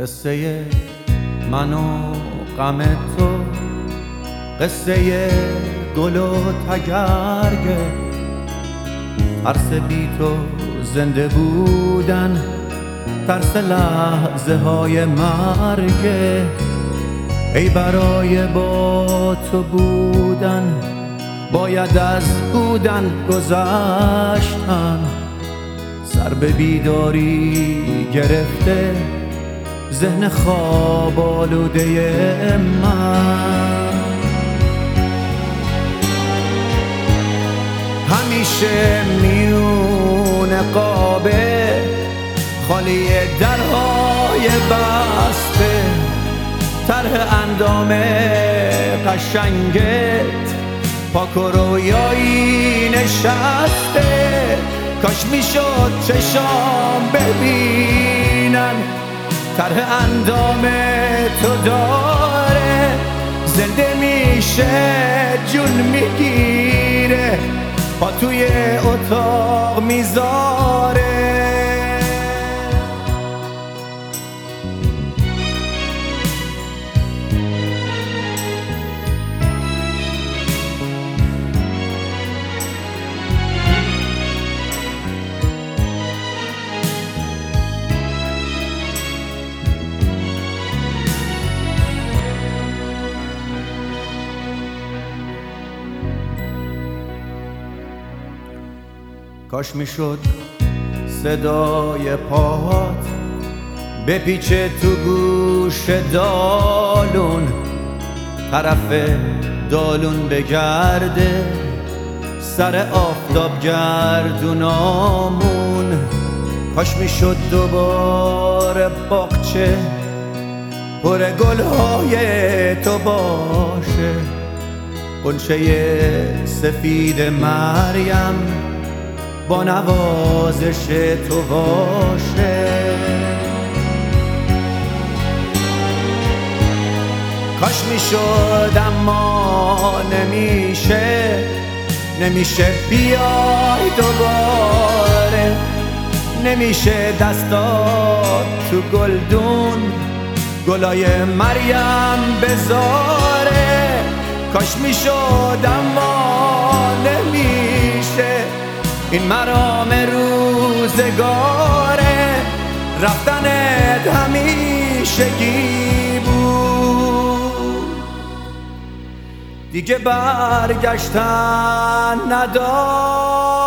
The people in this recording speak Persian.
قصه من و غم تو، قصه گل و تگرگه، ترس بی تو زنده بودن، ترس لحظه های مرگه. ای برای با تو بودن باید از بودن گذشتن، سر به بیداری گرفته ذهن خواب آلوده من. همیشه میون قابه خالی درهای بسته، طرح اندام قشنگت پاک و رویایی نشسته. کاش میشد چشام ببینن طرح اندام تو داره، زنده میشه جون میگیره پا توی اتاق میذاره. کاش میشد صدای پاهات بپیچه تو گوش دالون، طرف دالون بگرده سر آفتاب گردونامون. کاش میشد دوباره باغچه پر گلهای تو باشه، غنچه سفید مریم با نوازش تو باشه. کاش میشد اما نمیشه بیای دوباره، نمیشه دستات تو گلدون گلای مریم بذاره. کاش میشد اما نمیشه، این مرام روزگاره، رفتنت همیشگی بود، دیگه برگشتن نداره.